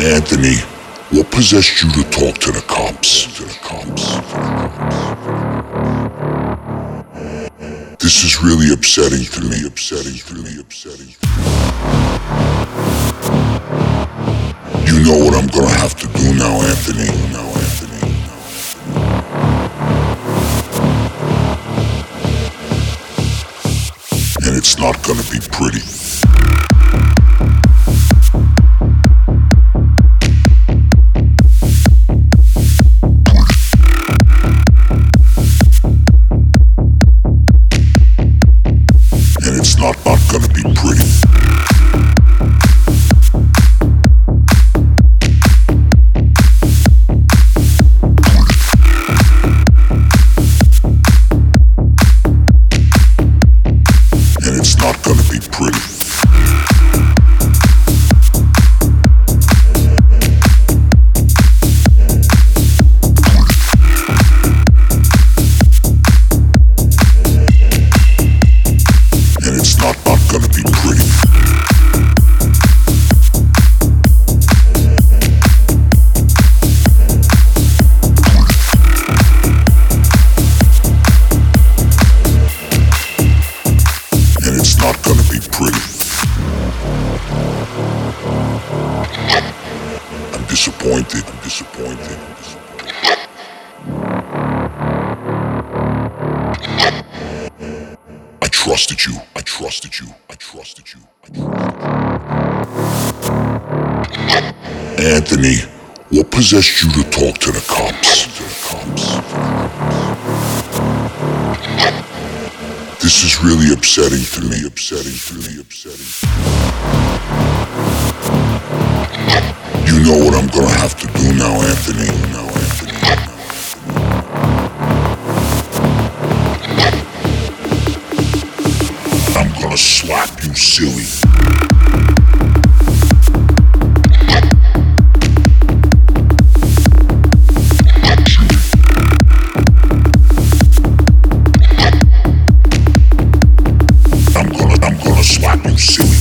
Anthony, what possessed you to talk to the cops? This is really upsetting to me. You know what I'm gonna have to do now, Anthony. And it's not gonna be pretty. And it's not gonna be pretty. And it's not gonna be pretty. And it's not gonna be pretty. And it's not gonna be pretty. I'm disappointed. I trusted you. Anthony, what possessed you to talk to the cops? This is really upsetting to me. You know what I'm gonna have to do now, Anthony. I'm gonna slap you silly. I'm gonna slap you silly.